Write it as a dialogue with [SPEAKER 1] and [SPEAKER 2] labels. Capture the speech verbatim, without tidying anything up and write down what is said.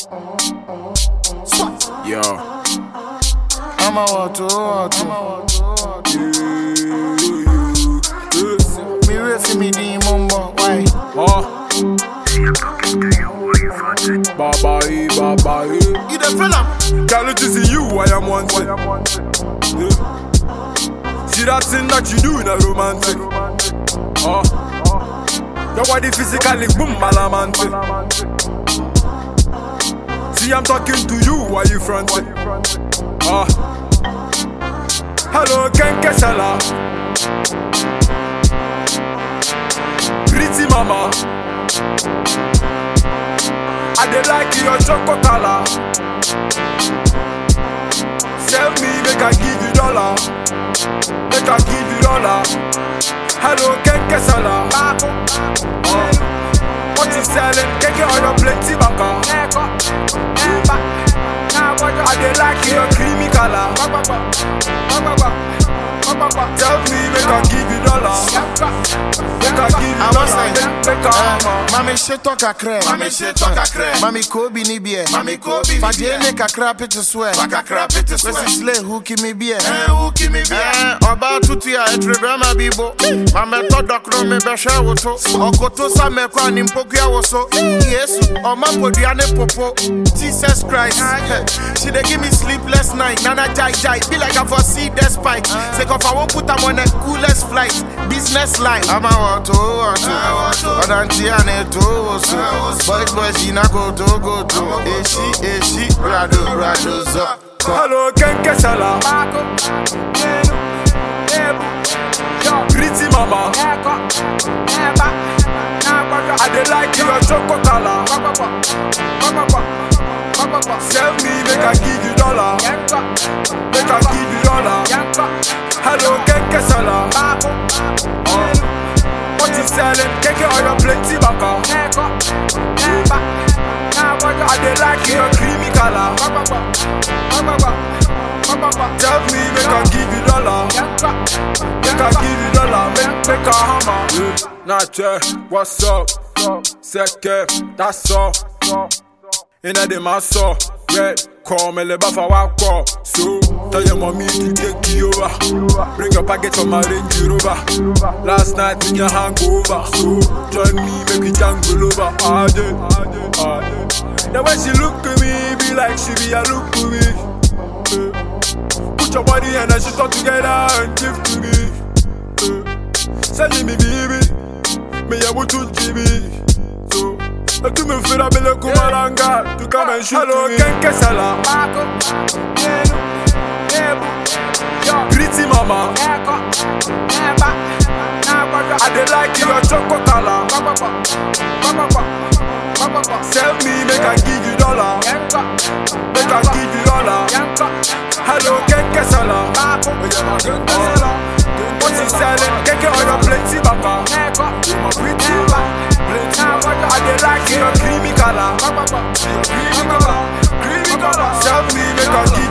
[SPEAKER 1] Yo,
[SPEAKER 2] I'm a water, water. Me refi me di mumbo, why?
[SPEAKER 1] huh?
[SPEAKER 3] See, I'm talking to you, why you fronting?
[SPEAKER 1] Baba, eh, baba, eh.
[SPEAKER 2] You the fella?
[SPEAKER 1] Girl, it is you I am wanted. Yeah. See that thing that you do in a romantic. Huh? Your body physically boom, balamantic. See, I'm talking to you, why you fronting? Ah. Hello, Ken Kesala. Pretty mama. I dey like your chocolate color. Sell me, make I give you dollar. Make I give you dollar. Hello, Ken Kesala. Uh, what you selling? Keke on your plenty baka. I dey like your creamy color. Tell me, make I give you dollar. Make I give you dollar. Make I hammer.
[SPEAKER 2] Mami she talk a crap.
[SPEAKER 1] Mami she talk a crap.
[SPEAKER 2] Mami Kobe ni beer.
[SPEAKER 1] Mami Kobe ni
[SPEAKER 2] Fadye make a crap it to swear.
[SPEAKER 1] Baka crap it to swear.
[SPEAKER 2] Kwesi slay who ki me beer.
[SPEAKER 1] Eh, who give me beer?
[SPEAKER 2] Eh, Oba tutu ya etrebe ma bibo. Mame to dokro me beshe woso. Okoto sa me kwa ni mpoku ya woso. Yesu, oma podua ne popo. Jesus Christ. She dey give me sleepless night. Nana jai jai, be like I foresee the spike. Say if I won't put them on the coolest flight, business line. I'm a water, water. Odanti ane to so. Boys, boys, she na go to go to. Eshi, eshi, rado, rado, zo.
[SPEAKER 1] Hello, Ken Kesala. Pretty mama. I dey like your chocolate color. Sell me, make I give you dollar. Make I give you dollar. Hello, Ken Kesala. Uh, what you selling? Keke on your plenty baka. I dey like your creamy color. Tell me, make I give you dollar. Make I give you dollar. Make, make a hammer. Yeah. Nache, what's up? Seke, that's all. Inna the maso, red, call me le bafa wako. So, tell your mommy to take you over. Bring your package from my Range Rover. Last night in your hangover. So, join me, make we jangle over. I did, I did, I did. Now when she look at me, be like she be a look to me. Uh, put your body and then she talk together and give to me. Uh, send me baby, me ya wutu jibi. So, tu me fais la belle kumalanga. Tu come and shoot hello, me. Ken Kesala. Pretty mama. I dey like your chocolate color. Sell me, make I give you dollar. Make I give you dollar. Hello, Ken Kesala. What you selling? Keke on your plenty baka. Pretty mama. I dey like your creamy color. Creamy color. Creamy color. Sell me, make I give